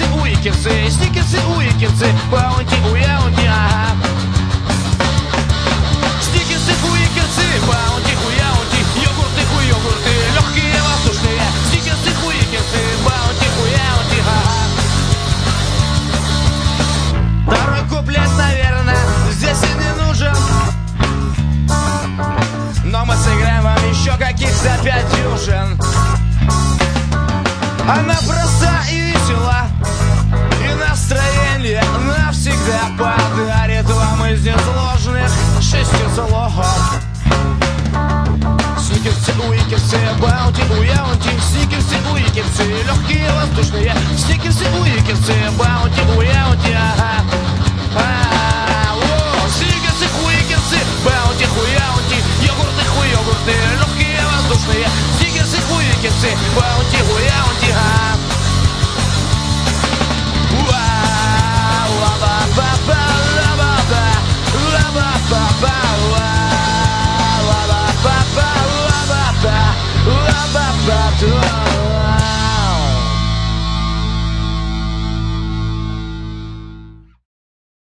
уикерсы, сникерсы, уикерсы, баунти, уяунти, ага. Сникерсы, уикерсы, баунти, уяунти, йогурты, уйогурты, легкие, воздушные. Сникерсы, уикерсы, баунти, уяунти, ага. Второй куплет, наверное, здесь и не нужен, но мы сыграем вам еще каких-то 5 дюжин. Она проста и весела, и настроение навсегда подарит вам из несложных 6 слов. Сникерсы, уикерсы, баунти, уяунти, сникерсы, уикерсы, легкие, воздушные. Сникерсы, уикерсы, баунти, уяунти, ага.